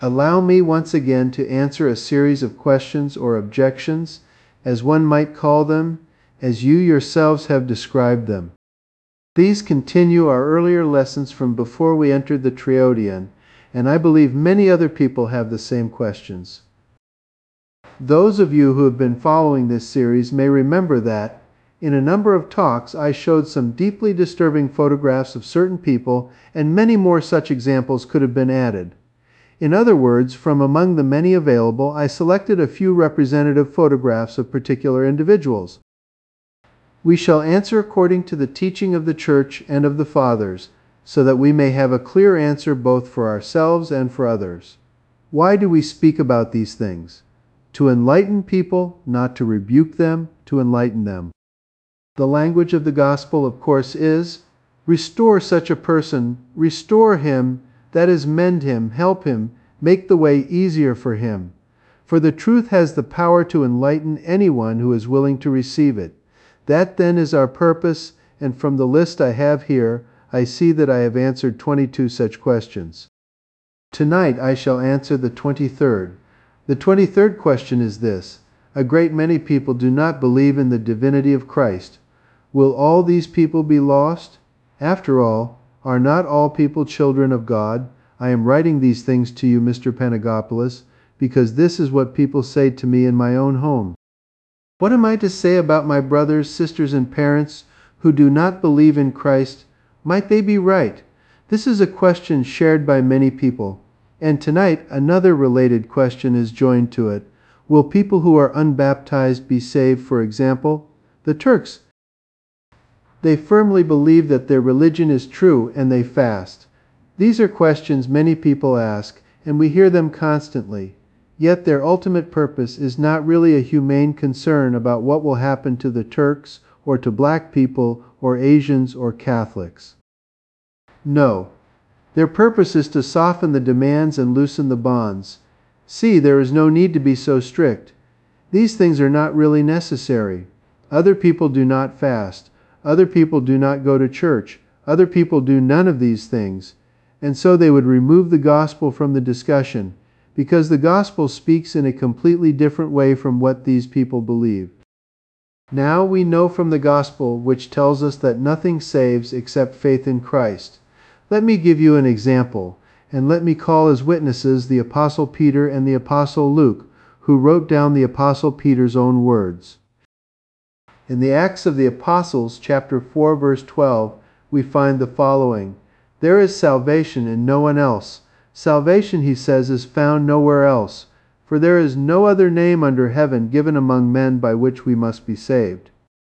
Allow me once again to answer a series of questions or objections, as one might call them, as you yourselves have described them. These continue our earlier lessons from before we entered the Triodion, and I believe many other people have the same questions. Those of you who have been following this series may remember that, in a number of talks, I showed some deeply disturbing photographs of certain people, and many more such examples could have been added. In other words, from among the many available, I selected a few representative photographs of particular individuals. We shall answer according to the teaching of the Church and of the Fathers, so that we may have a clear answer both for ourselves and for others. Why do we speak about these things? To enlighten people, not to rebuke them, to enlighten them. The language of the gospel, of course, is, restore such a person, restore him, that is, mend him, help him, make the way easier for him. For the truth has the power to enlighten anyone who is willing to receive it. That then is our purpose, and from the list I have here, I see that I have answered 22 such questions. Tonight I shall answer the 23rd. The 23rd question is this: a great many people do not believe in the divinity of Christ. Will all these people be lost? After all, are not all people children of God? I am writing these things to you, Mr. Panagopoulos, because this is what people say to me in my own home. What am I to say about my brothers, sisters, and parents who do not believe in Christ? Might they be right? This is a question shared by many people. And tonight, another related question is joined to it. Will people who are unbaptized be saved, for example? The Turks. They firmly believe that their religion is true and they fast. These are questions many people ask, and we hear them constantly. Yet their ultimate purpose is not really a humane concern about what will happen to the Turks or to black people or Asians or Catholics. No. Their purpose is to soften the demands and loosen the bonds. See, there is no need to be so strict. These things are not really necessary. Other people do not fast. Other people do not go to church. Other people do none of these things. And so they would remove the gospel from the discussion, because the gospel speaks in a completely different way from what these people believe. Now we know from the gospel, which tells us that nothing saves except faith in Christ. Let me give you an example, and let me call as witnesses the Apostle Peter and the Apostle Luke, who wrote down the Apostle Peter's own words. In the Acts of the Apostles, chapter 4, verse 12, we find the following: "There is salvation in no one else. Salvation," he says, "is found nowhere else, for there is no other name under heaven given among men by which we must be saved."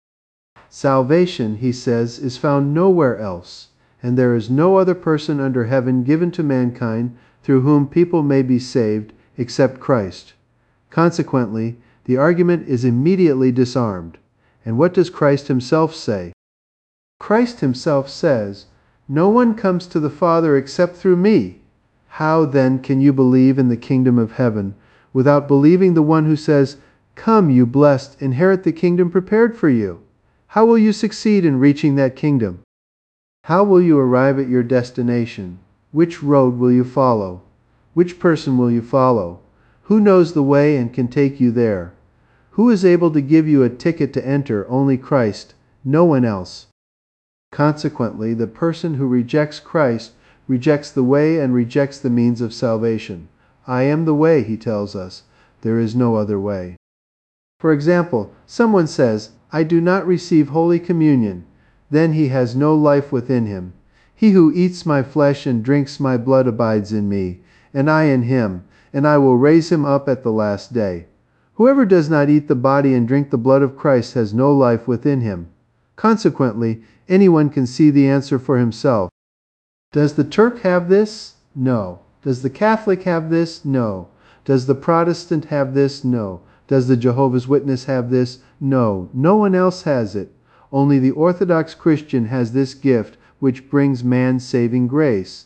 Salvation, he says, is found nowhere else, and there is no other person under heaven given to mankind through whom people may be saved except Christ. Consequently, the argument is immediately disarmed. And what does Christ himself say? Christ himself says, "No one comes to the Father except through me." How then can you believe in the kingdom of heaven without believing the one who says, "Come, you blessed, inherit the kingdom prepared for you"? How will you succeed in reaching that kingdom? How will you arrive at your destination? Which road will you follow? Which person will you follow? Who knows the way and can take you there? Who is able to give you a ticket to enter? Only Christ, no one else. Consequently, the person who rejects Christ rejects the way and rejects the means of salvation. I am the way, he tells us. There is no other way. For example, someone says, "I do not receive Holy Communion." Then he has no life within him. "He who eats my flesh and drinks my blood abides in me, and I in him, and I will raise him up at the last day." Whoever does not eat the body and drink the blood of Christ has no life within him. Consequently, anyone can see the answer for himself. Does the Turk have this? No. Does the Catholic have this? No. Does the Protestant have this? No. Does the Jehovah's Witness have this? No. No one else has it. Only the Orthodox Christian has this gift which brings man saving grace.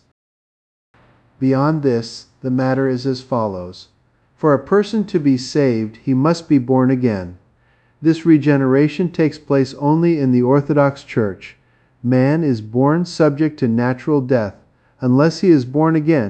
Beyond this, the matter is as follows. For a person to be saved, he must be born again. This regeneration takes place only in the Orthodox Church. Man is born subject to natural death. Unless he is born again,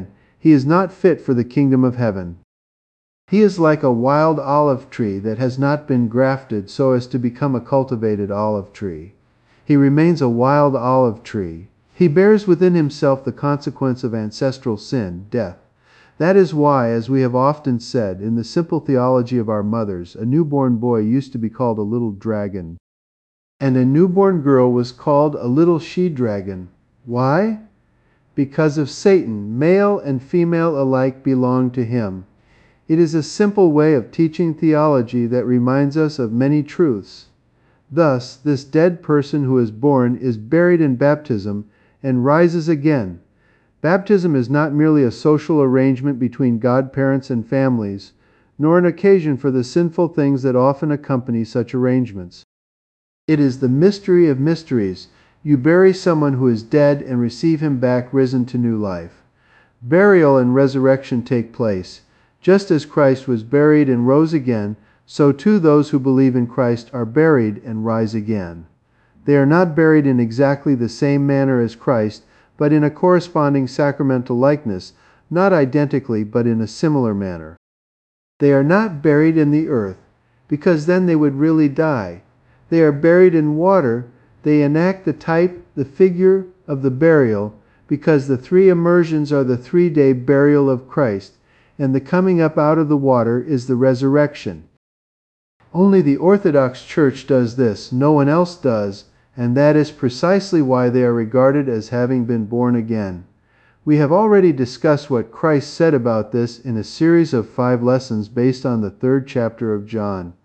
he is not fit for the kingdom of heaven. He is like a wild olive tree that has not been grafted so as to become a cultivated olive tree. He remains a wild olive tree. He bears within himself the consequence of ancestral sin, death. That is why, as we have often said, in the simple theology of our mothers, a newborn boy used to be called a little dragon, and a newborn girl was called a little she-dragon. Why? Because of Satan, male and female alike belong to him. It is a simple way of teaching theology that reminds us of many truths. Thus, this dead person who is born is buried in baptism and rises again. Baptism is not merely a social arrangement between godparents and families, nor an occasion for the sinful things that often accompany such arrangements. It is the mystery of mysteries. You bury someone who is dead and receive him back risen to new life. Burial and resurrection take place. Just as Christ was buried and rose again, so too those who believe in Christ are buried and rise again. They are not buried in exactly the same manner as Christ, but in a corresponding sacramental likeness, not identically, but in a similar manner. They are not buried in the earth, because then they would really die. They are buried in water. They enact the type, the figure of the burial, because the 3 immersions are the 3-day burial of Christ, and the coming up out of the water is the resurrection. Only the Orthodox Church does this, no one else does, and that is precisely why they are regarded as having been born again. We have already discussed what Christ said about this in a series of 5 lessons based on the 3rd chapter of John.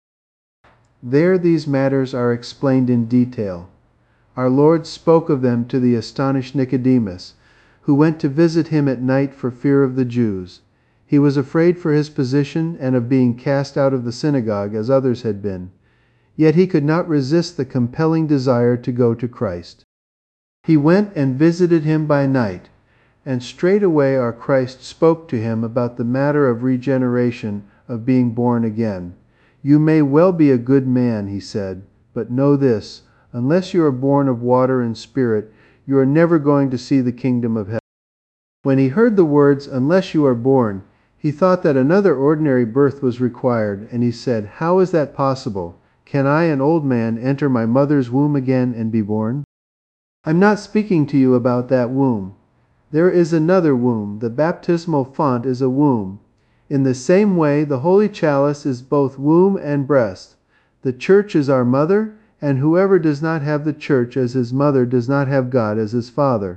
There these matters are explained in detail. Our Lord spoke of them to the astonished Nicodemus, who went to visit him at night for fear of the Jews. He was afraid for his position and of being cast out of the synagogue as others had been. Yet he could not resist the compelling desire to go to Christ. He went and visited him by night, and straightway our Christ spoke to him about the matter of regeneration, of being born again. You may well be a good man, he said, but know this, unless you are born of water and spirit, you are never going to see the kingdom of heaven. When he heard the words, unless you are born, he thought that another ordinary birth was required, and he said, how is that possible? Can I, an old man, enter my mother's womb again and be born? I'm not speaking to you about that womb. There is another womb. The baptismal font is a womb. In the same way, the holy chalice is both womb and breast. The church is our mother, and whoever does not have the church as his mother does not have God as his father.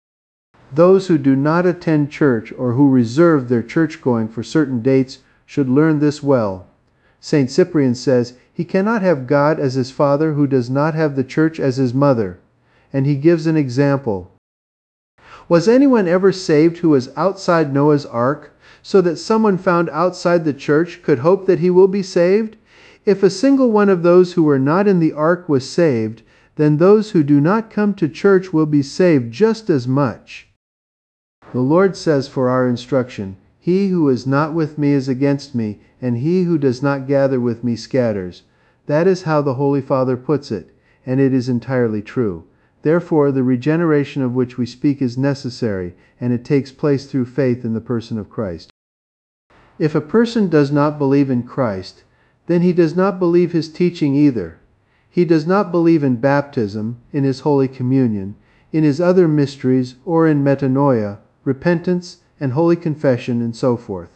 Those who do not attend church or who reserve their church-going for certain dates should learn this well. St. Cyprian says, he cannot have God as his father who does not have the church as his mother. And he gives an example. Was anyone ever saved who was outside Noah's ark, so that someone found outside the church could hope that he will be saved? If a single one of those who were not in the ark was saved, then those who do not come to church will be saved just as much. The Lord says for our instruction, he who is not with me is against me, and he who does not gather with me scatters. That is how the Holy Father puts it, and it is entirely true. Therefore, the regeneration of which we speak is necessary, and it takes place through faith in the person of Christ. If a person does not believe in Christ, then he does not believe his teaching either. He does not believe in baptism, in his Holy Communion, in his other mysteries, or in metanoia, repentance, and holy confession, and so forth.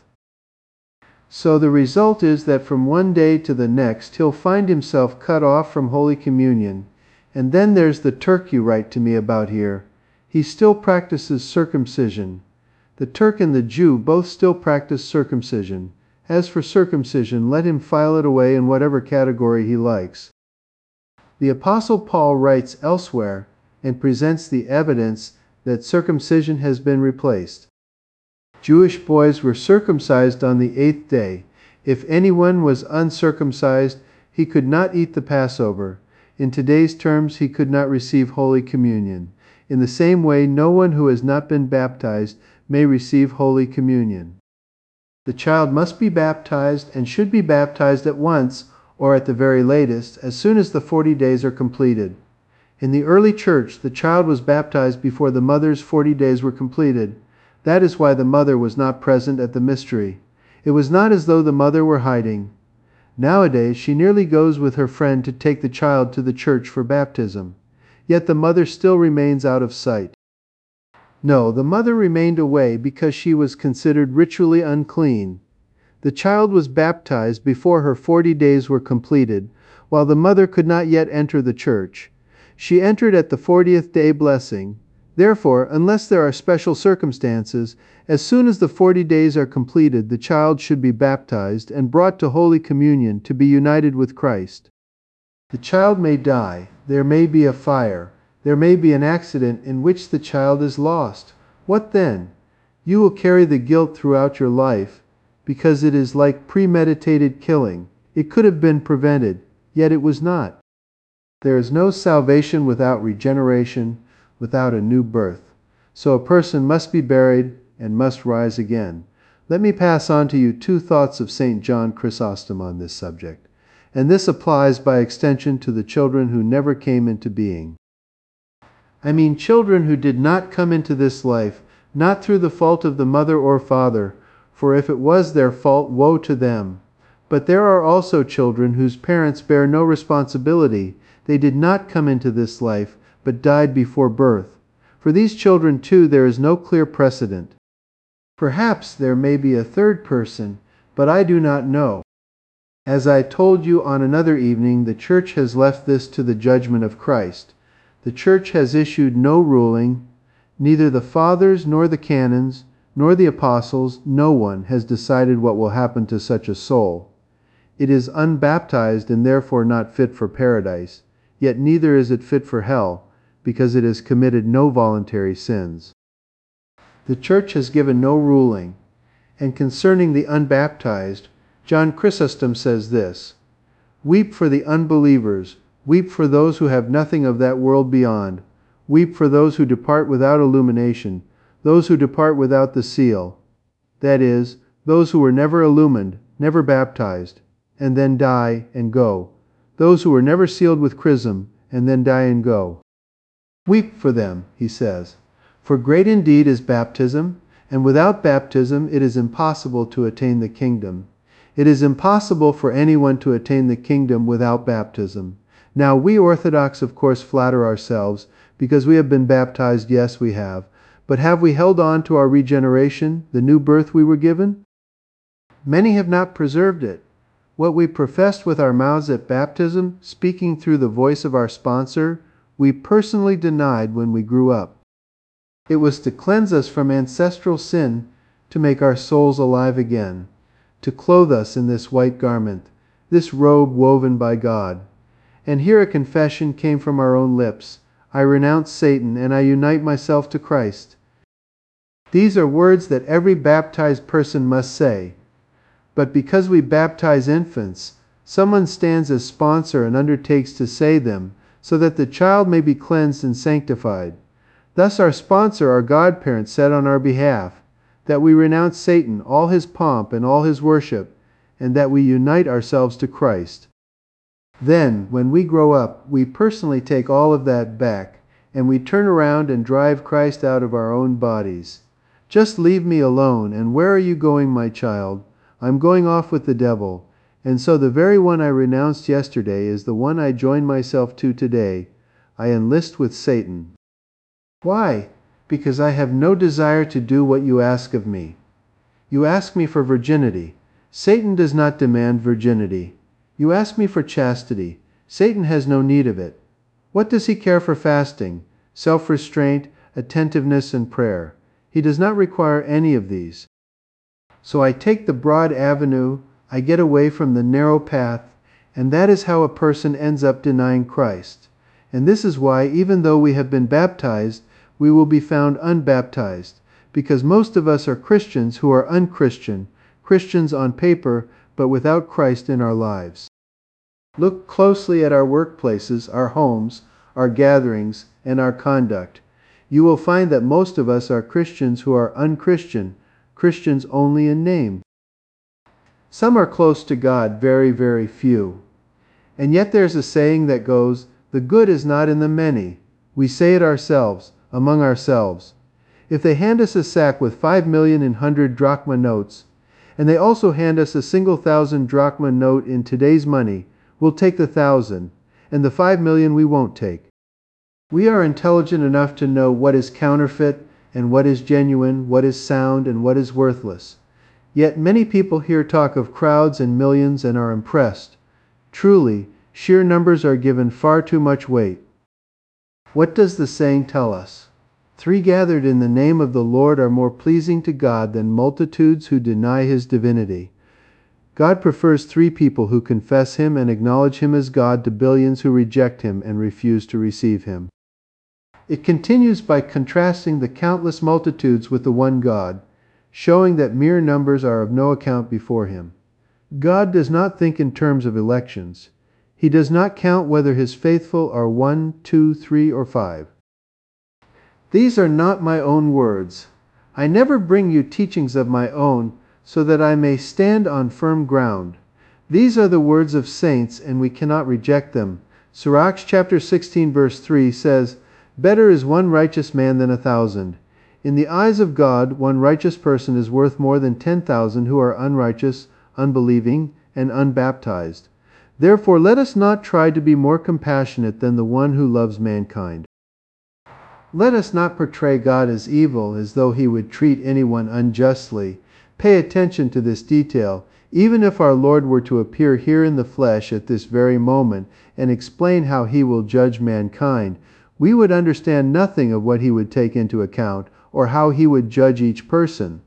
So the result is that from one day to the next he'll find himself cut off from Holy Communion. And then there's the Turk you write to me about here. He still practices circumcision. The Turk and the Jew both still practice circumcision. As for circumcision, let him file it away in whatever category he likes. The Apostle Paul writes elsewhere and presents the evidence that circumcision has been replaced. Jewish boys were circumcised on the 8th day. If anyone was uncircumcised, he could not eat the Passover. In today's terms, he could not receive Holy Communion. In the same way, no one who has not been baptized may receive Holy Communion. The child must be baptized and should be baptized at once, or at the very latest, as soon as the 40 days are completed. In the early church, the child was baptized before the mother's 40 days were completed. That is why the mother was not present at the mystery. It was not as though the mother were hiding. Nowadays, she nearly goes with her friend to take the child to the church for baptism. Yet the mother still remains out of sight. No, the mother remained away because she was considered ritually unclean. The child was baptized before her 40 days were completed, while the mother could not yet enter the church. She entered at the 40th day blessing. Therefore, unless there are special circumstances, as soon as the 40 days are completed, the child should be baptized and brought to Holy Communion to be united with Christ. The child may die, there may be a fire, there may be an accident in which the child is lost. What then? You will carry the guilt throughout your life, because it is like premeditated killing. It could have been prevented, yet it was not. There is no salvation without regeneration, without a new birth. So a person must be buried and must rise again. Let me pass on to you 2 thoughts of St. John Chrysostom on this subject, and this applies by extension to the children who never came into being. I mean children who did not come into this life, not through the fault of the mother or father, for if it was their fault, woe to them. But there are also children whose parents bear no responsibility. They did not come into this life, but died before birth. For these children too there is no clear precedent. Perhaps there may be a third person, but I do not know. As I told you on another evening, the Church has left this to the judgment of Christ. The Church has issued no ruling. Neither the Fathers, nor the canons, nor the Apostles, no one has decided what will happen to such a soul. It is unbaptized and therefore not fit for paradise, yet neither is it fit for hell, because it has committed no voluntary sins. The Church has given no ruling, and concerning the unbaptized, John Chrysostom says this: "Weep for the unbelievers, weep for those who have nothing of that world beyond, weep for those who depart without illumination, those who depart without the seal, that is, those who were never illumined, never baptized, and then die and go, those who were never sealed with chrism, and then die and go. Weep for them," he says, "for great indeed is baptism, and without baptism it is impossible to attain the kingdom. It is impossible for anyone to attain the kingdom without baptism. Now we Orthodox of course flatter ourselves, because we have been baptized, yes we have, but have we held on to our regeneration, the new birth we were given? Many have not preserved it. What we professed with our mouths at baptism, speaking through the voice of our sponsor, we personally denied when we grew up. It was to cleanse us from ancestral sin, to make our souls alive again, to clothe us in this white garment, this robe woven by God. And here a confession came from our own lips: I renounce Satan and I unite myself to Christ. These are words that every baptized person must say. But because we baptize infants, someone stands as sponsor and undertakes to say them, so that the child may be cleansed and sanctified. Thus our sponsor, our godparent, said on our behalf, that we renounce Satan, all his pomp and all his worship, and that we unite ourselves to Christ. Then, when we grow up, we personally take all of that back, and we turn around and drive Christ out of our own bodies. Just leave me alone, and where are you going, my child? I'm going off with the devil, and so the very one I renounced yesterday is the one I join myself to today. I enlist with Satan. Why? Because I have no desire to do what you ask of me. You ask me for virginity. Satan does not demand virginity. You ask me for chastity. Satan has no need of it. What does he care for fasting, self-restraint, attentiveness, and prayer? He does not require any of these. So I take the broad avenue, I get away from the narrow path, and that is how a person ends up denying Christ. And this is why, even though we have been baptized, we will be found unbaptized, because most of us are Christians who are unchristian, Christians on paper, but without Christ in our lives. Look closely at our workplaces, our homes, our gatherings, and our conduct. You will find that most of us are Christians who are unchristian, Christians only in name. Some are close to God, very, very few. And yet there's a saying that goes, "The good is not in the many." We say it ourselves, among ourselves. If they hand us a sack with 5,000,000 in 100 drachma notes, and they also hand us a single 1,000 drachma note in today's money, we'll take the 1,000, and the 5,000,000 we won't take. We are intelligent enough to know what is counterfeit and what is genuine, what is sound and what is worthless. Yet many people here talk of crowds and millions and are impressed. Truly, sheer numbers are given far too much weight. What does the saying tell us? 3 gathered in the name of the Lord are more pleasing to God than multitudes who deny His divinity. God prefers 3 people who confess Him and acknowledge Him as God to billions who reject Him and refuse to receive Him. It continues by contrasting the countless multitudes with the one God, showing that mere numbers are of no account before Him. God does not think in terms of elections. He does not count whether His faithful are 1, 2, 3, or 5. These are not my own words. I never bring you teachings of my own, so that I may stand on firm ground. These are the words of saints, and we cannot reject them. Sirach chapter 16 verse 3 says, "Better is one righteous man than 1,000. In the eyes of God, one righteous person is worth more than 10,000 who are unrighteous, unbelieving, and unbaptized. Therefore let us not try to be more compassionate than the one who loves mankind." Let us not portray God as evil, as though He would treat anyone unjustly. Pay attention to this detail. Even if our Lord were to appear here in the flesh at this very moment and explain how He will judge mankind, we would understand nothing of what He would take into account or how He would judge each person.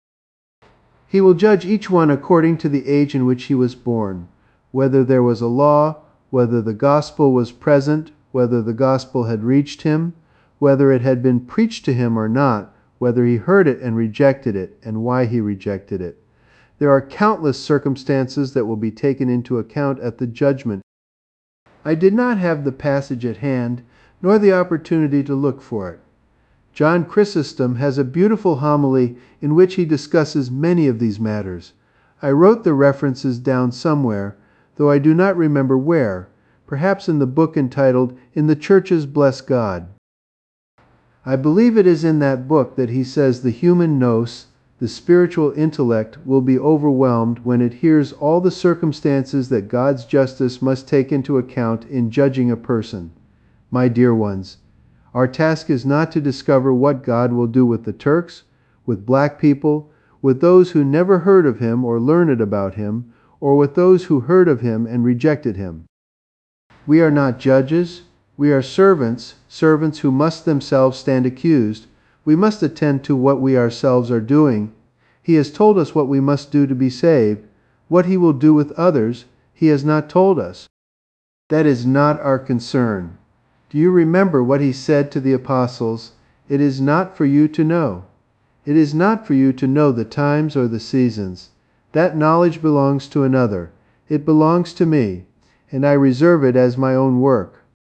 He will judge each one according to the age in which he was born, whether there was a law, whether the gospel was present, whether the gospel had reached him, whether it had been preached to him or not, whether he heard it and rejected it, and why he rejected it. There are countless circumstances that will be taken into account at the judgment. I did not have the passage at hand, nor the opportunity to look for it. John Chrysostom has a beautiful homily in which he discusses many of these matters. I wrote the references down somewhere, though I do not remember where, perhaps in the book entitled "In the Churches Bless God." I believe it is in that book that he says the human nous, the spiritual intellect, will be overwhelmed when it hears all the circumstances that God's justice must take into account in judging a person. My dear ones, our task is not to discover what God will do with the Turks, with black people, with those who never heard of Him or learned about Him, or with those who heard of Him and rejected Him. We are not judges. We are servants, servants who must themselves stand accused. We must attend to what we ourselves are doing. He has told us what we must do to be saved. What He will do with others, He has not told us. That is not our concern. Do you remember what He said to the apostles? It is not for you to know. It is not for you to know the times or the seasons. That knowledge belongs to another. It belongs to me, and I reserve it as my own work.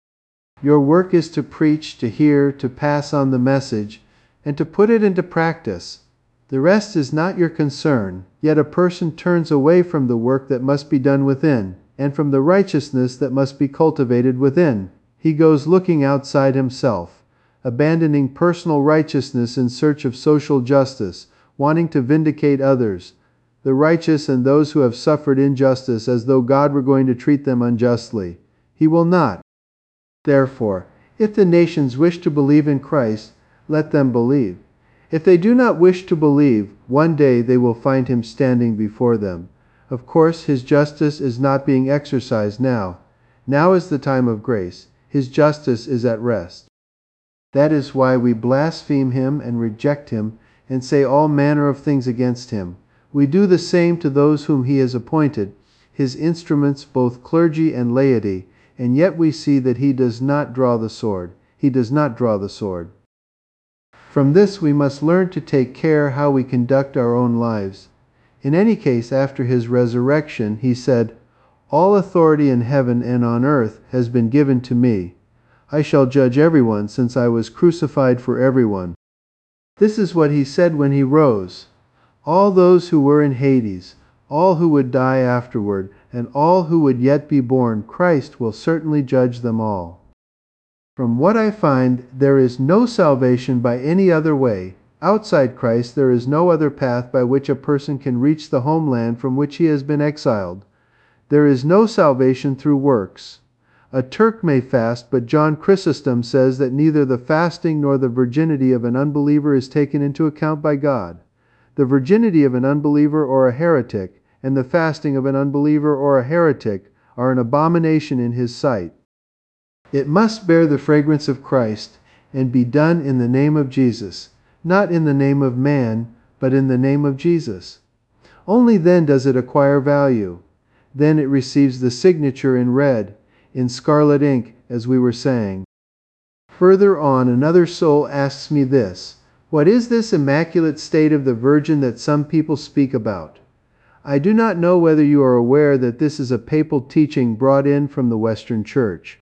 Your work is to preach, to hear, to pass on the message, and to put it into practice. The rest is not your concern, yet a person turns away from the work that must be done within, and from the righteousness that must be cultivated within. He goes looking outside himself, abandoning personal righteousness in search of social justice, wanting to vindicate others, the righteous and those who have suffered injustice, as though God were going to treat them unjustly. He will not. Therefore, if the nations wish to believe in Christ, let them believe. If they do not wish to believe, one day they will find Him standing before them. Of course, His justice is not being exercised now. Now is the time of grace. His justice is at rest. That is why we blaspheme Him and reject Him and say all manner of things against Him. We do the same to those whom He has appointed, His instruments, both clergy and laity, and yet we see that He does not draw the sword. He does not draw the sword. From this we must learn to take care how we conduct our own lives. In any case, after His resurrection, He said, "All authority in heaven and on earth has been given to me. I shall judge everyone, since I was crucified for everyone." This is what He said when He rose. All those who were in Hades, all who would die afterward, and all who would yet be born, Christ will certainly judge them all. From what I find, there is no salvation by any other way. Outside Christ, there is no other path by which a person can reach the homeland from which he has been exiled. There is no salvation through works. A Turk may fast, but John Chrysostom says that neither the fasting nor the virginity of an unbeliever is taken into account by God. The virginity of an unbeliever or a heretic, and the fasting of an unbeliever or a heretic, are an abomination in his sight. It must bear the fragrance of Christ, and be done in the name of Jesus, not in the name of man, but in the name of Jesus. Only then does it acquire value. Then it receives the signature in red, in scarlet ink, as we were saying. Further on, another soul asks me this: what is this immaculate state of the Virgin that some people speak about? I do not know whether you are aware that this is a papal teaching brought in from the Western Church.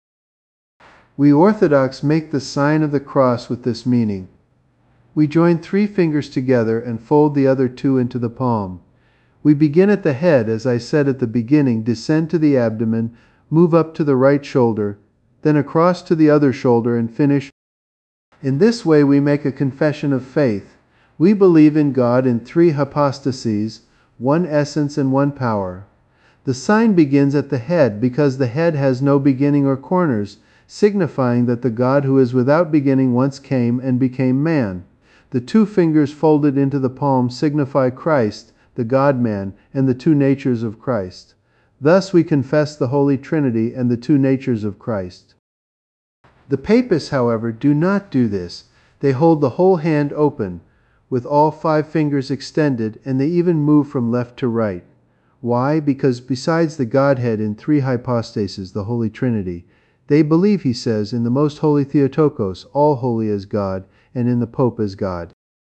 We Orthodox make the sign of the cross with this meaning. We join 3 fingers together and fold the other 2 into the palm. We begin at the head, as I said at the beginning, descend to the abdomen, move up to the right shoulder, then across to the other shoulder, and finish. In this way we make a confession of faith. We believe in God in 3 hypostases, 1 essence and 1 power. The sign begins at the head because the head has no beginning or corners, signifying that the God who is without beginning once came and became man. The 2 fingers folded into the palm signify Christ, the God-man, and the 2 natures of Christ. Thus we confess the Holy Trinity and the 2 natures of Christ. The Papists, however, do not do this. They hold the whole hand open, with all 5 fingers extended, and they even move from left to right. Why? Because besides the Godhead in 3 hypostases, the Holy Trinity, they believe, he says, in the most holy Theotokos, all holy as God, and in the Pope as God.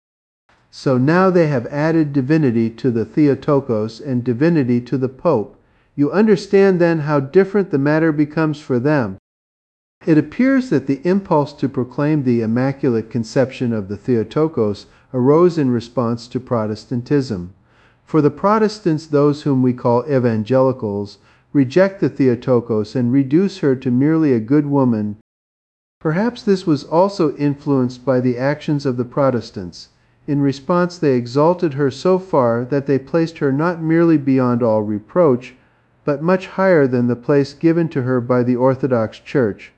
So now they have added divinity to the Theotokos and divinity to the Pope. You understand then how different the matter becomes for them. It appears that the impulse to proclaim the Immaculate Conception of the Theotokos arose in response to Protestantism. For the Protestants, those whom we call evangelicals, reject the Theotokos and reduce her to merely a good woman. Perhaps this was also influenced by the actions of the Protestants. In response, they exalted her so far that they placed her not merely beyond all reproach, but much higher than the place given to her by the Orthodox Church.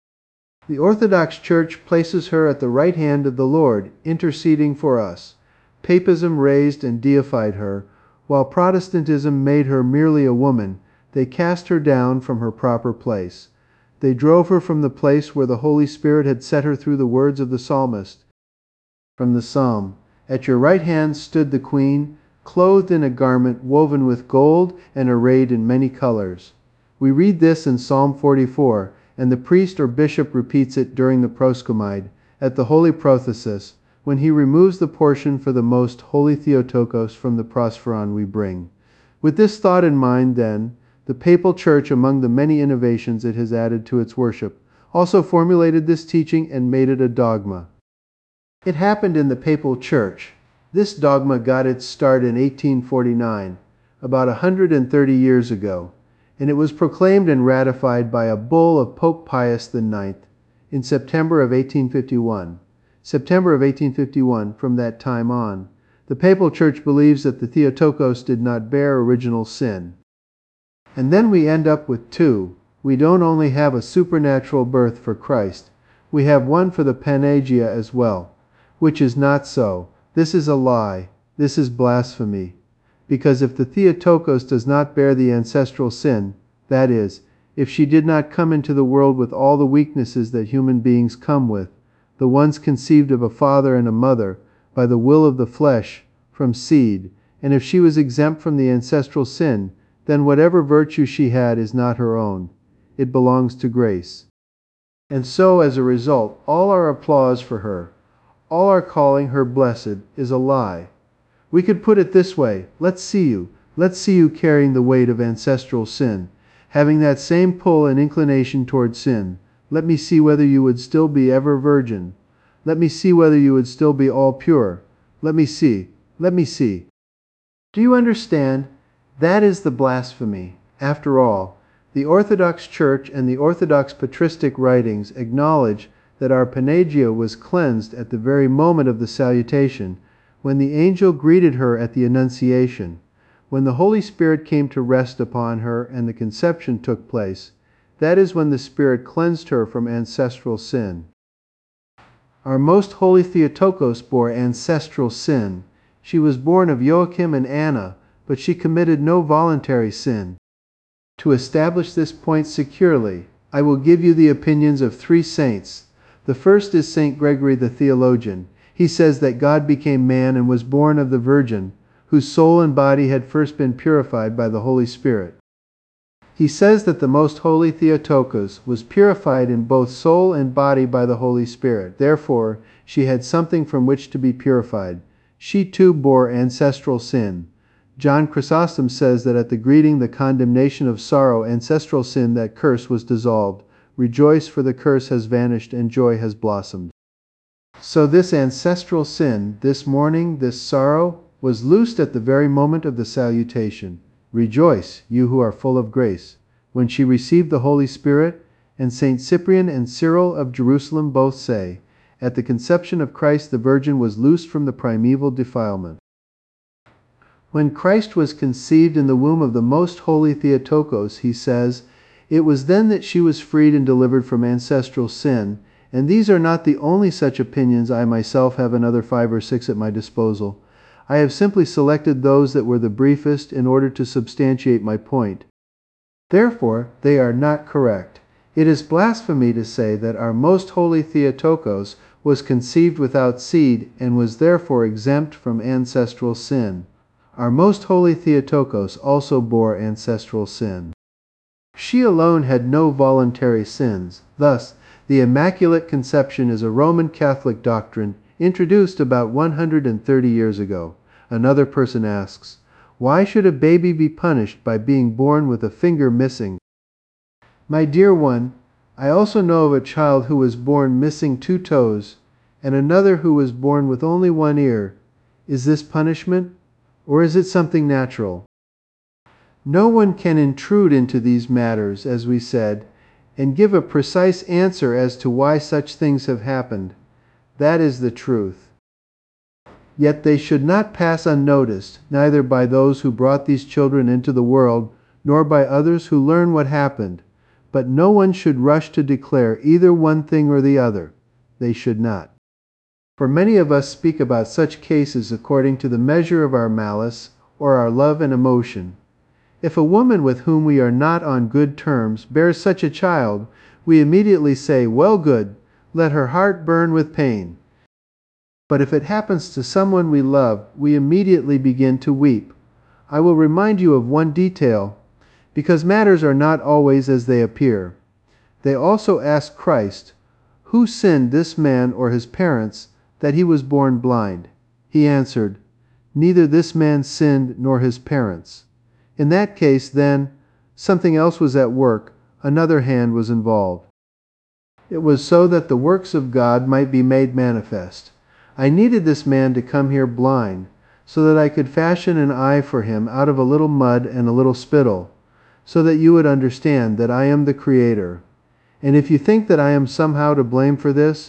The Orthodox Church places her at the right hand of the Lord, interceding for us. Papism raised and deified her, while Protestantism made her merely a woman. They cast her down from her proper place. They drove her from the place where the Holy Spirit had set her through the words of the psalmist. From the psalm, "At your right hand stood the queen, clothed in a garment woven with gold and arrayed in many colors." We read this in Psalm 44, and the priest or bishop repeats it during the proscomide, at the Holy Prothesis, when he removes the portion for the most holy Theotokos from the prospheron we bring. With this thought in mind, then, the Papal Church, among the many innovations it has added to its worship, also formulated this teaching and made it a dogma. It happened in the Papal Church. This dogma got its start in 1849, about 130 years ago, and it was proclaimed and ratified by a bull of Pope Pius IX in September of 1851. September of 1851, from that time on, the Papal Church believes that the Theotokos did not bear original sin. And then we end up with 2. We don't only have a supernatural birth for Christ, we have one for the Panagia as well, which is not so. This is a lie. This is blasphemy. Because if the Theotokos does not bear the ancestral sin, that is, if she did not come into the world with all the weaknesses that human beings come with, the ones conceived of a father and a mother, by the will of the flesh, from seed, and if she was exempt from the ancestral sin, then whatever virtue she had is not her own. It belongs to grace. And so, as a result, all our applause for her, all our calling her blessed, is a lie. We could put it this way: let's see you carrying the weight of ancestral sin, having that same pull and inclination toward sin. Let me see whether you would still be ever virgin. Let me see whether you would still be all pure. Let me see. Do you understand? That is the blasphemy. After all, the Orthodox Church and the Orthodox patristic writings acknowledge that our Panagia was cleansed at the very moment of the salutation, when the angel greeted her at the Annunciation. When the Holy Spirit came to rest upon her and the conception took place, that is when the Spirit cleansed her from ancestral sin. Our most holy Theotokos bore ancestral sin. She was born of Joachim and Anna, but she committed no voluntary sin. To establish this point securely, I will give you the opinions of 3 saints. The first is Saint Gregory the theologian. He says that God became man and was born of the Virgin, whose soul and body had first been purified by the Holy Spirit. He says that the most holy Theotokos was purified in both soul and body by the Holy Spirit. Therefore, she had something from which to be purified. She too bore ancestral sin. John Chrysostom says that at the greeting, the condemnation of sorrow, ancestral sin, that curse was dissolved. Rejoice, for the curse has vanished and joy has blossomed. So this ancestral sin, this mourning, this sorrow, was loosed at the very moment of the salutation. Rejoice, you who are full of grace. When she received the Holy Spirit, and Saint Cyprian and Cyril of Jerusalem both say, at the conception of Christ the Virgin was loosed from the primeval defilement. When Christ was conceived in the womb of the most holy Theotokos, he says, it was then that she was freed and delivered from ancestral sin, and these are not the only such opinions. I myself have another 5 or 6 at my disposal. I have simply selected those that were the briefest in order to substantiate my point. Therefore, they are not correct. It is blasphemy to say that our most holy Theotokos was conceived without seed and was therefore exempt from ancestral sin. Our most holy Theotokos also bore ancestral sin. She alone had no voluntary sins. Thus, the Immaculate Conception is a Roman Catholic doctrine introduced about 130 years ago. Another person asks, why should a baby be punished by being born with a finger missing? My dear one, I also know of a child who was born missing 2 toes, and another who was born with only 1 ear. Is this punishment, or is it something natural? No one can intrude into these matters, as we said, and give a precise answer as to why such things have happened. That is the truth. Yet they should not pass unnoticed, neither by those who brought these children into the world, nor by others who learn what happened. But no one should rush to declare either one thing or the other. They should not. For many of us speak about such cases according to the measure of our malice or our love and emotion. If a woman with whom we are not on good terms bears such a child, we immediately say, well, good, let her heart burn with pain. But if it happens to someone we love, we immediately begin to weep. I will remind you of one detail, because matters are not always as they appear. They also asked Christ, who sinned, this man or his parents, that he was born blind? He answered, neither this man sinned nor his parents. In that case, then, something else was at work, another hand was involved. It was so that the works of God might be made manifest. I needed this man to come here blind, so that I could fashion an eye for him out of a little mud and a little spittle, so that you would understand that I am the Creator. And if you think that I am somehow to blame for this,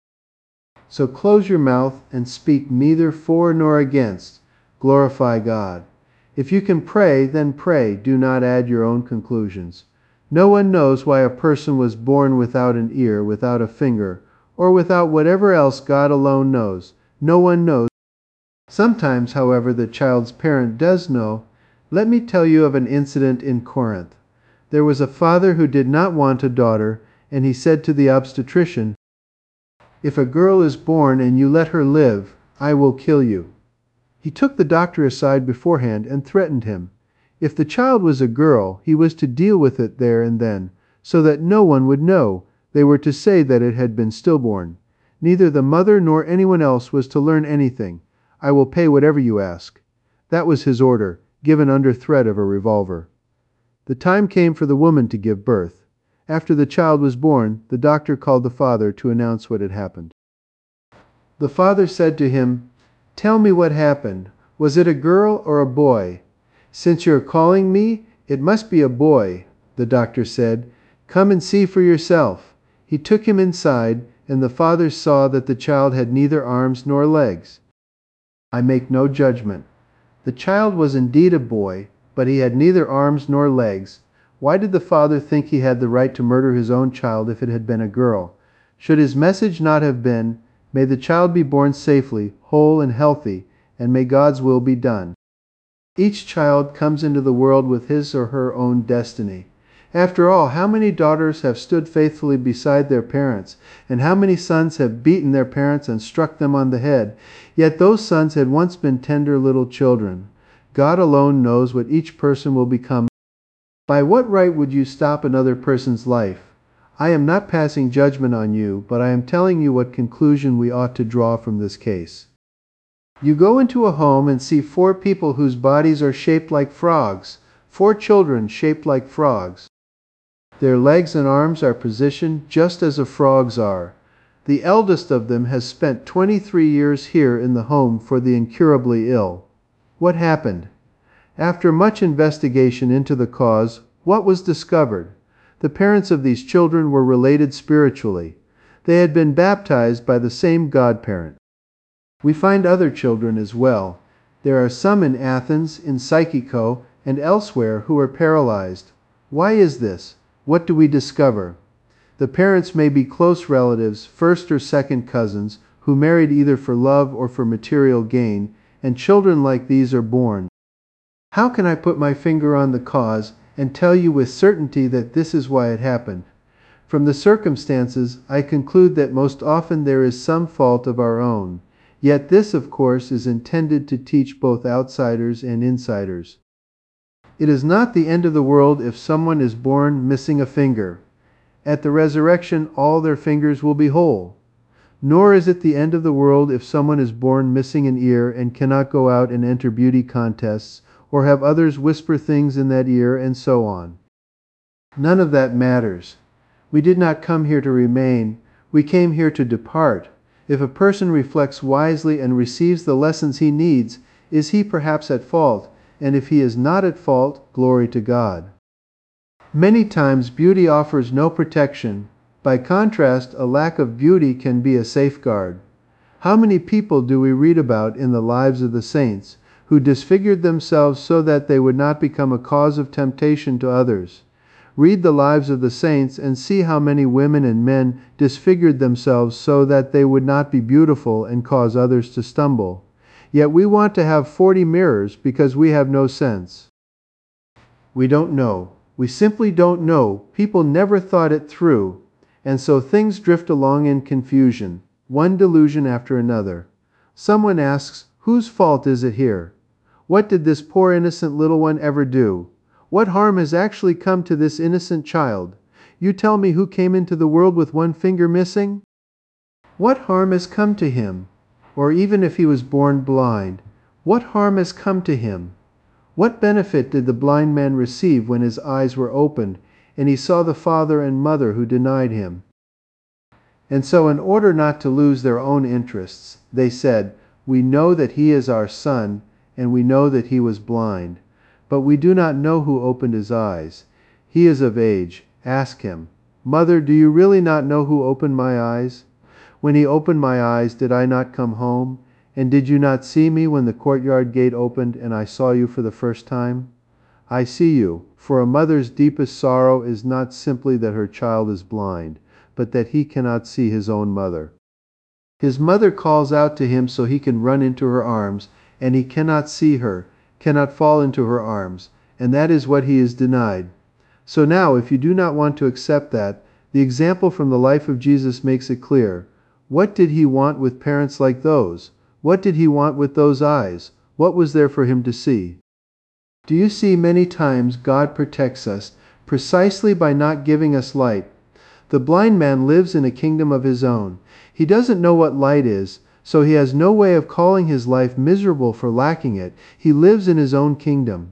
so close your mouth and speak neither for nor against. Glorify God. If you can pray, then pray. Do not add your own conclusions. No one knows why a person was born without an ear, without a finger, or without whatever else. God alone knows. No one knows. Sometimes, however, the child's parent does know. Let me tell you of an incident in Corinth. There was a father who did not want a daughter, and he said to the obstetrician, if a girl is born and you let her live, I will kill you. He took the doctor aside beforehand and threatened him. If the child was a girl, he was to deal with it there and then, so that no one would know. They were to say that it had been stillborn. Neither the mother nor anyone else was to learn anything. I will pay whatever you ask. That was his order, given under threat of a revolver. The time came for the woman to give birth. After the child was born, the doctor called the father to announce what had happened. The father said to him, tell me what happened. Was it a girl or a boy? Since you're calling me, it must be a boy, the doctor said. Come and see for yourself. He took him inside, and the father saw that the child had neither arms nor legs. I make no judgment. The child was indeed a boy, but he had neither arms nor legs. Why did the father think he had the right to murder his own child if it had been a girl? Should his message not have been, "May the child be born safely, whole and healthy, and may God's will be done"? Each child comes into the world with his or her own destiny. After all, how many daughters have stood faithfully beside their parents, and how many sons have beaten their parents and struck them on the head? Yet those sons had once been tender little children. God alone knows what each person will become. By what right would you stop another person's life? I am not passing judgment on you, but I am telling you what conclusion we ought to draw from this case. You go into a home and see 4 people whose bodies are shaped like frogs, 4 children shaped like frogs. Their legs and arms are positioned just as a frog's are. The eldest of them has spent 23 years here in the home for the incurably ill. What happened? After much investigation into the cause, what was discovered? The parents of these children were related spiritually. They had been baptized by the same godparent. We find other children as well. There are some in Athens, in Psychico, and elsewhere who are paralyzed. Why is this? What do we discover? The parents may be close relatives, first or second cousins, who married either for love or for material gain, and children like these are born. How can I put my finger on the cause and tell you with certainty that this is why it happened? From the circumstances, I conclude that most often there is some fault of our own. Yet this, of course, is intended to teach both outsiders and insiders. It is not the end of the world if someone is born missing a finger. At the resurrection, all their fingers will be whole. Nor is it the end of the world if someone is born missing an ear and cannot go out and enter beauty contests, or have others whisper things in that ear, and so on. None of that matters. We did not come here to remain. We came here to depart. If a person reflects wisely and receives the lessons he needs, is he perhaps at fault? And if he is not at fault, glory to God. Many times beauty offers no protection. By contrast, a lack of beauty can be a safeguard. How many people do we read about in the lives of the saints who disfigured themselves so that they would not become a cause of temptation to others? Read the lives of the saints and see how many women and men disfigured themselves so that they would not be beautiful and cause others to stumble. Yet we want to have 40 mirrors because we have no sense. We don't know. We simply don't know. People never thought it through. And so things drift along in confusion, one delusion after another. Someone asks, whose fault is it here? What did this poor innocent little one ever do? What harm has actually come to this innocent child? You tell me who came into the world with one finger missing? What harm has come to him? Or even if he was born blind, what harm has come to him? What benefit did the blind man receive when his eyes were opened and he saw the father and mother who denied him? And so in order not to lose their own interests, they said, "We know that he is our son, and we know that he was blind. But we do not know who opened his eyes. He is of age. Ask him. Mother, do you really not know who opened my eyes? When he opened my eyes, did I not come home? And did you not see me when the courtyard gate opened and I saw you for the first time? I see you, for a mother's deepest sorrow is not simply that her child is blind, but that he cannot see his own mother. His mother calls out to him so he can run into her arms, and he cannot see her, cannot fall into her arms, and that is what he is denied. So now, if you do not want to accept that, the example from the life of Jesus makes it clear. What did he want with parents like those? What did he want with those eyes? What was there for him to see? Do you see, many times God protects us precisely by not giving us light. The blind man lives in a kingdom of his own. He doesn't know what light is, so he has no way of calling his life miserable for lacking it. He lives in his own kingdom.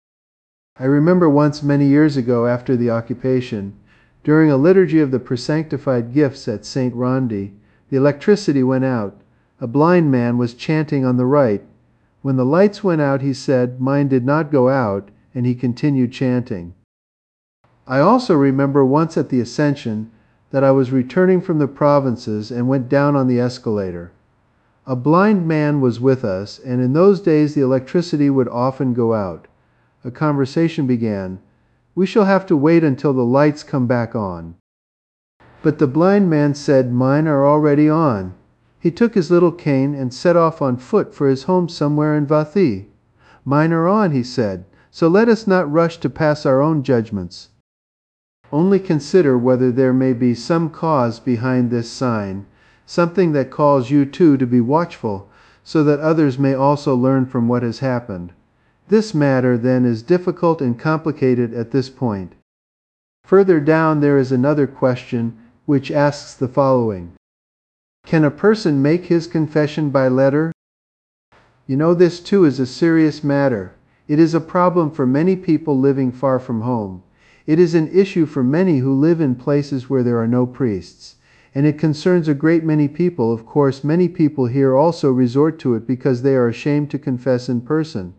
I remember once many years ago after the occupation, during a liturgy of the presanctified gifts at St. Rondi, the electricity went out. A blind man was chanting on the right. When the lights went out, he said, "Mine did not go out," and he continued chanting. I also remember once at the Ascension, that I was returning from the provinces and went down on the escalator. A blind man was with us, and in those days the electricity would often go out. A conversation began. "We shall have to wait until the lights come back on." But the blind man said, "Mine are already on." He took his little cane and set off on foot for his home somewhere in Vathie. "Mine are on," he said, "so let us not rush to pass our own judgments. Only consider whether there may be some cause behind this sign, something that calls you too to be watchful, so that others may also learn from what has happened." This matter, then, is difficult and complicated at this point. Further down there is another question which asks the following: can a person make his confession by letter? You know, this too is a serious matter. It is a problem for many people living far from home. It is an issue for many who live in places where there are no priests. And it concerns a great many people. Of course, many people here also resort to it because they are ashamed to confess in person.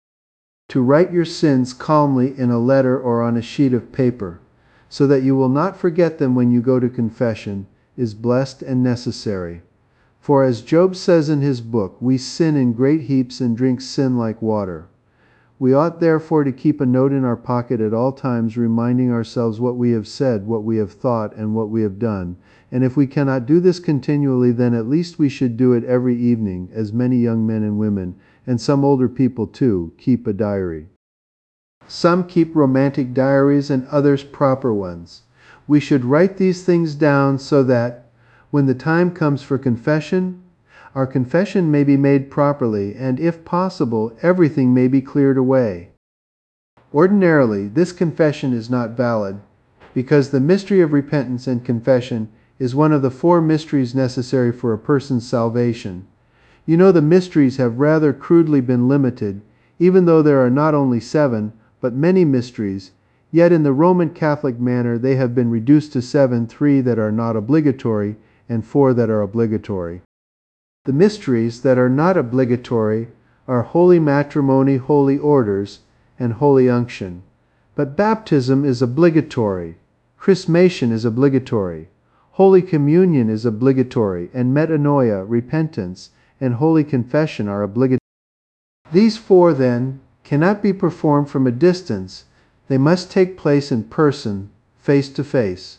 To write your sins calmly in a letter or on a sheet of paper, so that you will not forget them when you go to confession, is blessed and necessary. For as Job says in his book, we sin in great heaps and drink sin like water. We ought therefore to keep a note in our pocket at all times, reminding ourselves what we have said, what we have thought, and what we have done. And if we cannot do this continually, then at least we should do it every evening, as many young men and women, and some older people too, keep a diary. Some keep romantic diaries and others proper ones. We should write these things down so that, when the time comes for confession, our confession may be made properly, and if possible, everything may be cleared away. Ordinarily, this confession is not valid, because the mystery of repentance and confession is one of the 4 mysteries necessary for a person's salvation. You know, the mysteries have rather crudely been limited, even though there are not only 7, but many mysteries, yet in the Roman Catholic manner they have been reduced to 7, 3 that are not obligatory, and 4 that are obligatory. The mysteries that are not obligatory are holy matrimony, holy orders, and holy unction. But baptism is obligatory, chrismation is obligatory, Holy Communion is obligatory, and metanoia, repentance, and holy confession are obligatory. These 4, then, cannot be performed from a distance. They must take place in person, face to face.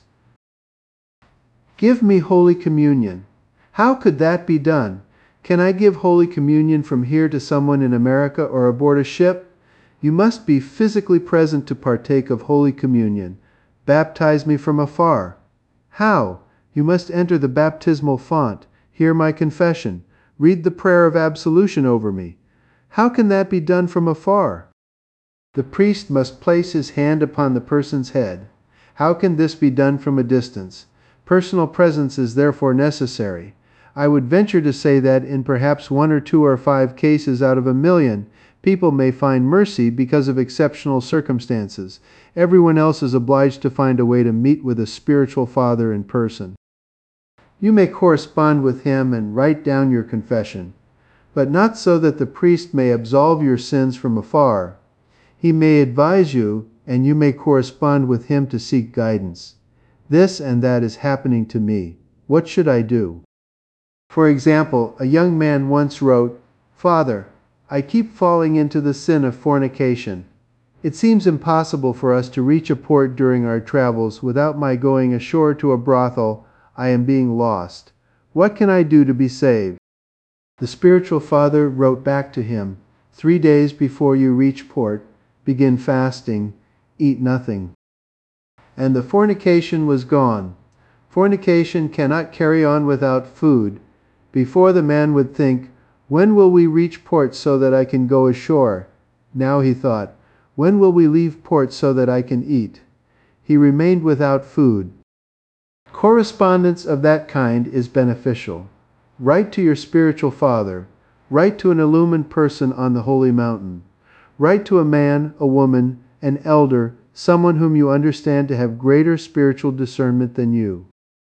Give me Holy Communion. How could that be done? Can I give Holy Communion from here to someone in America or aboard a ship? You must be physically present to partake of Holy Communion. Baptize me from afar. How? You must enter the baptismal font, hear my confession, read the prayer of absolution over me. How can that be done from afar? The priest must place his hand upon the person's head. How can this be done from a distance? Personal presence is therefore necessary. I would venture to say that in perhaps 1 or 2 or 5 cases out of 1,000,000, people may find mercy because of exceptional circumstances. Everyone else is obliged to find a way to meet with a spiritual father in person. You may correspond with him and write down your confession, but not so that the priest may absolve your sins from afar. He may advise you, and you may correspond with him to seek guidance. This and that is happening to me. What should I do? For example, a young man once wrote, "Father, I keep falling into the sin of fornication. It seems impossible for us to reach a port during our travels without my going ashore to a brothel. I am being lost. What can I do to be saved?" The spiritual father wrote back to him, 3 days before you reach port, begin fasting, eat nothing. And the fornication was gone. Fornication cannot carry on without food. Before the man would think, when will we reach port so that I can go ashore? Now he thought, when will we leave port so that I can eat? He remained without food. Correspondence of that kind is beneficial. Write to your spiritual father. Write to an illumined person on the holy mountain. Write to a man, a woman, an elder, someone whom you understand to have greater spiritual discernment than you.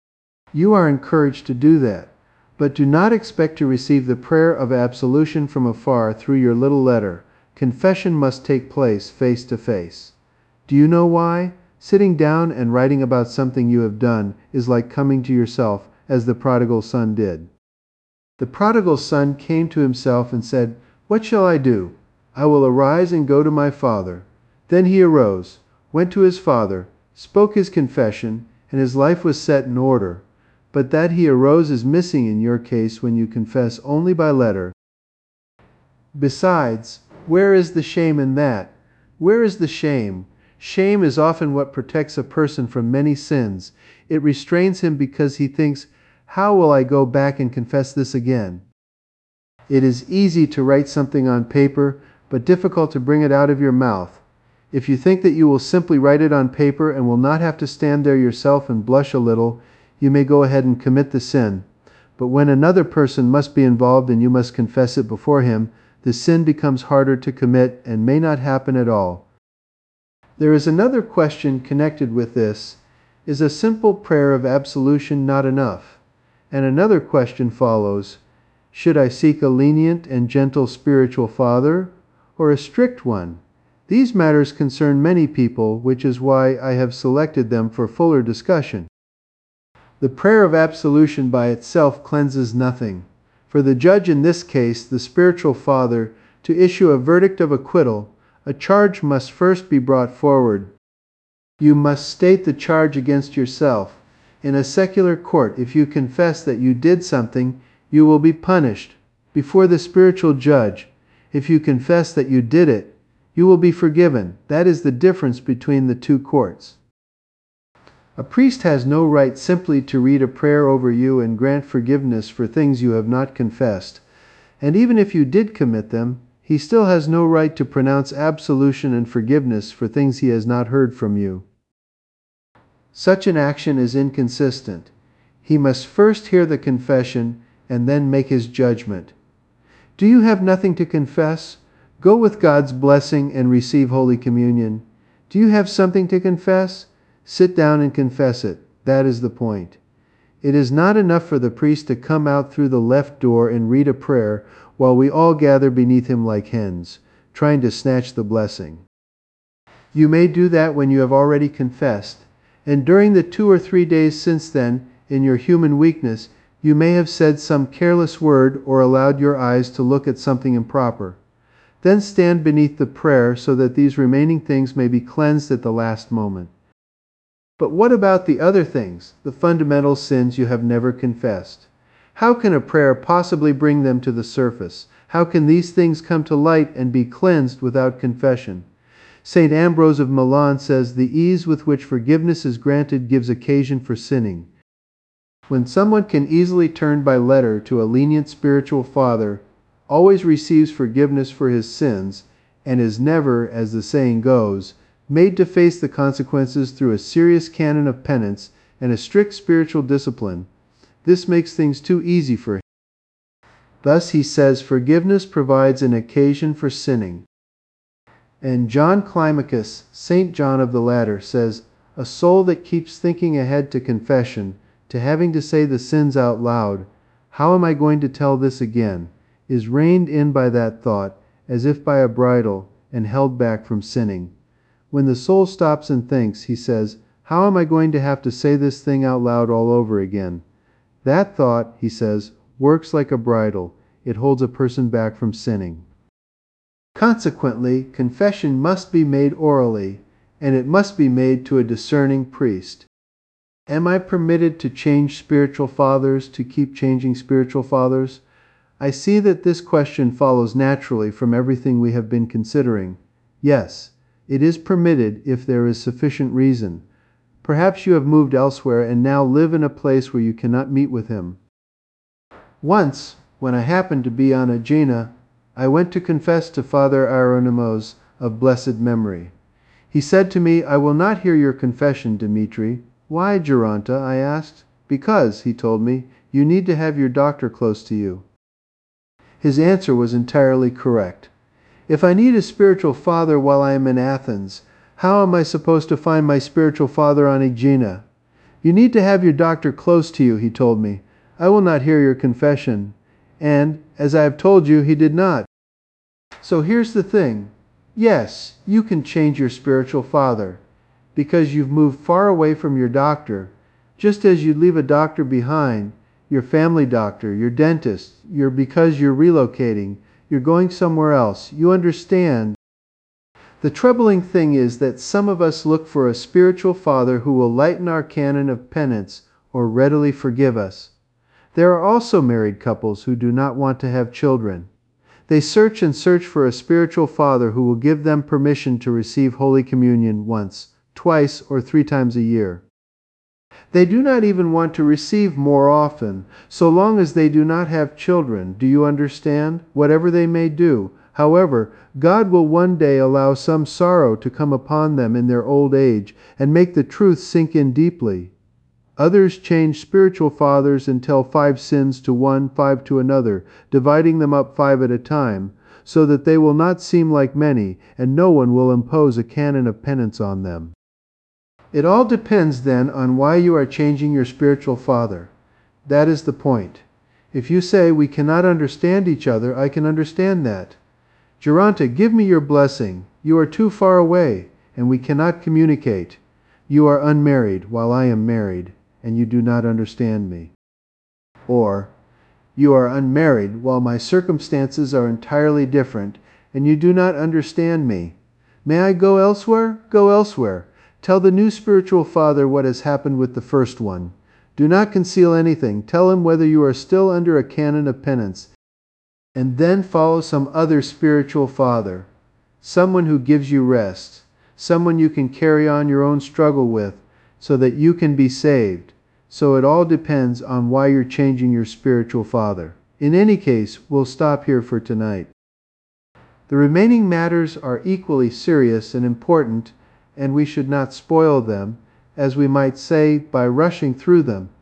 You are encouraged to do that, but do not expect to receive the prayer of absolution from afar through your little letter. Confession must take place face to face. Do you know why? Sitting down and writing about something you have done is like coming to yourself, as the prodigal son did. The prodigal son came to himself and said, "What shall I do? I will arise and go to my father." Then he arose, went to his father, spoke his confession, and his life was set in order. But that he arose is missing in your case when you confess only by letter. Besides, where is the shame in that? Where is the shame? Shame is often what protects a person from many sins. It restrains him because he thinks, "How will I go back and confess this again?" It is easy to write something on paper, but difficult to bring it out of your mouth. If you think that you will simply write it on paper and will not have to stand there yourself and blush a little, you may go ahead and commit the sin. But when another person must be involved and you must confess it before him, the sin becomes harder to commit and may not happen at all. There is another question connected with this. Is a simple prayer of absolution not enough? And another question follows. Should I seek a lenient and gentle spiritual father or a strict one? These matters concern many people, which is why I have selected them for fuller discussion. The prayer of absolution by itself cleanses nothing. For the judge in this case, the spiritual father, to issue a verdict of acquittal, a charge must first be brought forward. You must state the charge against yourself. In a secular court, if you confess that you did something, you will be punished before the spiritual judge. If you confess that you did it, you will be forgiven. That is the difference between the two courts. A priest has no right simply to read a prayer over you and grant forgiveness for things you have not confessed. And even if you did commit them, he still has no right to pronounce absolution and forgiveness for things he has not heard from you. Such an action is inconsistent. He must first hear the confession and then make his judgment. Do you have nothing to confess? Go with God's blessing and receive Holy Communion. Do you have something to confess? Sit down and confess it. That is the point. It is not enough for the priest to come out through the left door and read a prayer while we all gather beneath him like hens, trying to snatch the blessing. You may do that when you have already confessed, and during the 2 or 3 days since then, in your human weakness, you may have said some careless word or allowed your eyes to look at something improper. Then stand beneath the prayer so that these remaining things may be cleansed at the last moment. But what about the other things, the fundamental sins you have never confessed? How can a prayer possibly bring them to the surface? How can these things come to light and be cleansed without confession? St. Ambrose of Milan says the ease with which forgiveness is granted gives occasion for sinning. When someone can easily turn by letter to a lenient spiritual father, always receives forgiveness for his sins, and is never, as the saying goes, made to face the consequences through a serious canon of penance and a strict spiritual discipline, this makes things too easy for him. Thus he says forgiveness provides an occasion for sinning. And John Climacus, St. John of the Ladder, says, a soul that keeps thinking ahead to confession, to having to say the sins out loud, "How am I going to tell this again?" is reined in by that thought, as if by a bridle, and held back from sinning. When the soul stops and thinks, he says, "How am I going to have to say this thing out loud all over again?" That thought, he says, works like a bridle. It holds a person back from sinning. Consequently, confession must be made orally, and it must be made to a discerning priest. Am I permitted to change spiritual fathers, to keep changing spiritual fathers? I see that this question follows naturally from everything we have been considering. Yes, it is permitted if there is sufficient reason. Perhaps you have moved elsewhere and now live in a place where you cannot meet with him. Once, when I happened to be on Aegina, I went to confess to Father Hieronymus of blessed memory. He said to me, "I will not hear your confession, Dmitri." "Why, Geronta?" I asked. "Because," he told me, "you need to have your doctor close to you." His answer was entirely correct. If I need a spiritual father while I am in Athens, how am I supposed to find my spiritual father on Aegina? "You need to have your doctor close to you," he told me. "I will not hear your confession." And, as I have told you, he did not. So here's the thing. Yes, you can change your spiritual father. because you've moved far away from your doctor, just as you'd leave a doctor behind, your family doctor, your dentist, because you're relocating, you're going somewhere else. You understand. The troubling thing is that some of us look for a spiritual father who will lighten our canon of penance or readily forgive us. There are also married couples who do not want to have children. They search and search for a spiritual father who will give them permission to receive Holy Communion once, twice, or 3 times a year. They do not even want to receive more often, so long as they do not have children. Do you understand? Whatever they may do. However, God will one day allow some sorrow to come upon them in their old age and make the truth sink in deeply. Others change spiritual fathers and tell 5 sins to one, 5 to another, dividing them up 5 at a time, so that they will not seem like many, and no one will impose a canon of penance on them. It all depends then on why you are changing your spiritual father. That is the point. If you say, we cannot understand each other, I can understand that. Geronta, give me your blessing. You are too far away, and we cannot communicate. You are unmarried, while I am married, and you do not understand me. Or, you are unmarried, while my circumstances are entirely different, and you do not understand me. May I go elsewhere? Go elsewhere. Tell the new spiritual father what has happened with the first one. Do not conceal anything. Tell him whether you are still under a canon of penance, and then follow some other spiritual father, someone who gives you rest, someone you can carry on your own struggle with, so that you can be saved. So it all depends on why you're changing your spiritual father. In any case, we'll stop here for tonight. The remaining matters are equally serious and important, and we should not spoil them, as we might say, by rushing through them.